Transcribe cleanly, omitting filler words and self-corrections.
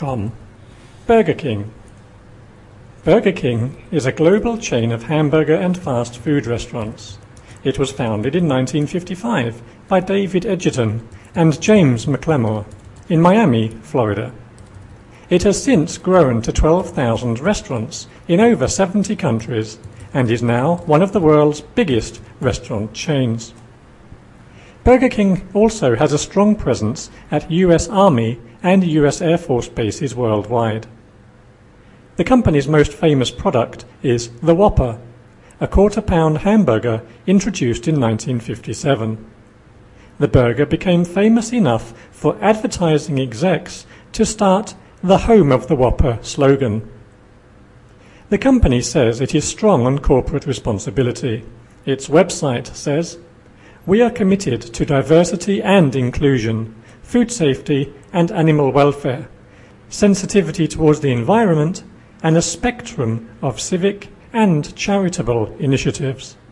Burger.com. Burger King. Burger King is a global chain of hamburger and fast food restaurants. It was founded in 1955 by David Edgerton and James McLemore in Miami, Florida. It has since grown to 12,000 restaurants in over 70 countries and is now one of the world's biggest restaurant chains. Burger King also has a strong presence at US Army and US Air Force bases worldwide. The company's most famous product is the Whopper, a quarter-pound hamburger introduced in 1957. The burger became famous enough for advertising execs to start the Home of the Whopper slogan. The company says it is strong on corporate responsibility. Its website says, "We are committed to diversity and inclusion, food safety and animal welfare, sensitivity towards the environment, and a spectrum of civic and charitable initiatives."